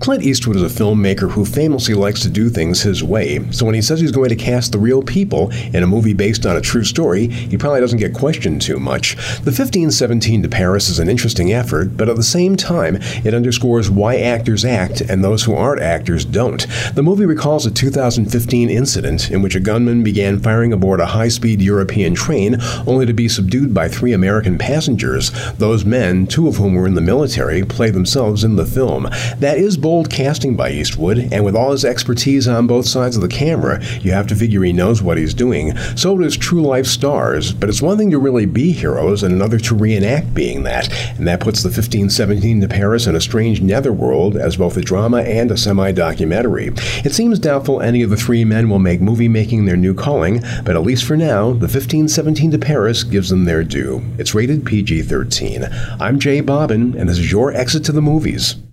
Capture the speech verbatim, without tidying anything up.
Clint Eastwood is a filmmaker who famously likes to do things his way, so when he says he's going to cast the real people in a movie based on a true story, he probably doesn't get questioned too much. The fifteen seventeen to Paris is an interesting effort, but at the same time, it underscores why actors act and those who aren't actors don't. The movie recalls a two thousand fifteen incident in which a gunman began firing aboard a high-speed European train only to be subdued by three American passengers. Those men, two of whom were in the military, play themselves in the film. That is bold casting by Eastwood, and with all his expertise on both sides of the camera, you have to figure he knows what he's doing. So does true-life stars, but it's one thing to really be heroes and another to reenact being that, and that puts the fifteen seventeen to Paris in a strange netherworld as both a drama and a semi-documentary. It seems doubtful any of the three men will make movie-making their new calling, but at least for now, the fifteen seventeen to Paris gives them their due. It's rated P G thirteen. I'm Jay Bobbin, and this is your Exit to the Movies.